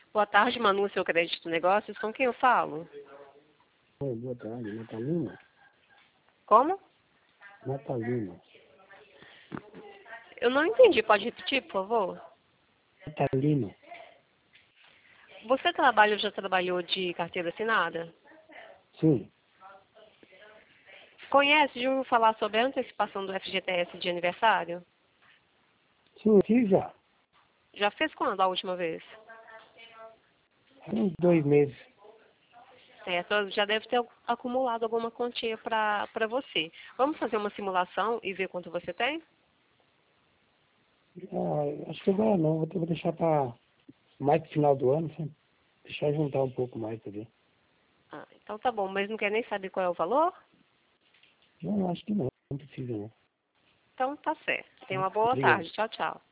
Boa tarde, Manu, seu crédito negócios. Com quem eu falo? Oi, boa tarde, Natalina. Como? Natalina. Eu não entendi. Pode repetir, por favor? Natalina. Você trabalha ou já trabalhou de carteira assinada? Sim. Conhece? Já ouviu falar sobre a antecipação do FGTS de aniversário? Sim, sim, já. Já fez quando a última vez? Há uns 2 meses. Certo, já deve ter acumulado alguma quantia para você. Vamos fazer uma simulação e ver quanto você tem? Acho que agora não. Vou deixar para mais pro final do ano, sim. Deixar juntar um pouco mais também. Ah, então tá bom, mas não quer nem saber qual é o valor? Não, acho que não. Não precisa, não. Então tá certo. Tenha uma boa Obrigado. tarde. Tchau, tchau.